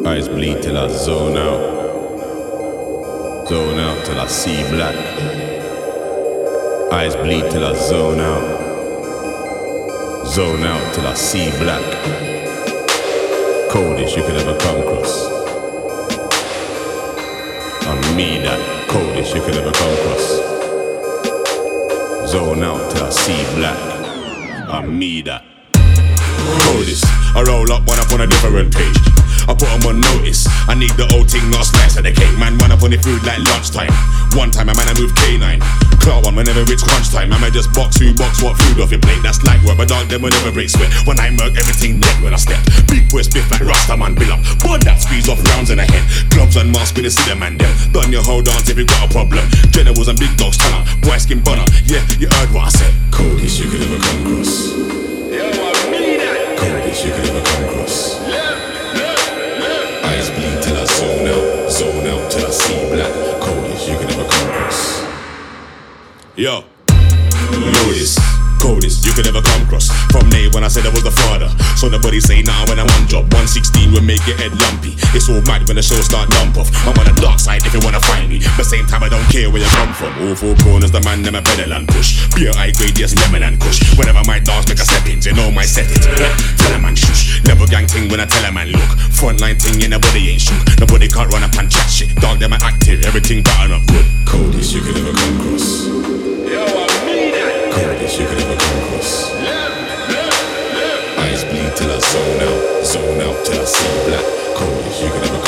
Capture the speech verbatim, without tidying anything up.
Eyes bleed till I zone out. Zone out till I see black. Eyes bleed till I zone out. Zone out till I see black. Coldest you could ever come across. I'm me that coldest you could ever come across. Zone out till I see black. I'm me that coldest. I roll up one up on a different page. I put them on notice. I need the old thing, not a slice of the cake. Man, run up on the food like lunchtime. One time, a man, I moved K nine. Clark one whenever it's crunch time. I might just box who box what food off your plate. That's light work, but dog them will never break sweat. When I murk, everything dead when I step. Big boy spiff like Rasta man, bill up. Bun that squeeze off rounds in the head. Gloves and mask with the see the man them. Done your whole dance if you got a problem. Generals and big dogs turn up. Boy skin bunner. Yeah, you heard what I said. Coldest you could ever come across. Yo, I mean that. Coldest you could ever come across. Eyes bleed till I zone out, zone out till I see black. Coldest you can ever come across. Yo, know this. Coldest you could ever come across. From May when I said I was the father. So nobody say nah when I'm on job. one sixteen will make your head lumpy. It's all mad when the show start lump off. I'm on the dark side if you wanna find me. But same time I don't care where you come from. All four corners the man them a pedal and push. Beer high grade yes lemon and kush. Whenever my dogs make a step in, you know my set it. Tell a man shush. Never gang thing when I tell a man look. Frontline thing and nobody ain't shook. Nobody can't run up and chat shit. Dog them are active, everything better up good. Coldest you could ever come across. Yo, I mean that. Coldest you could ever come across. Eyes bleed till I zone out, zone out till I see black. Coldest you could ever come across.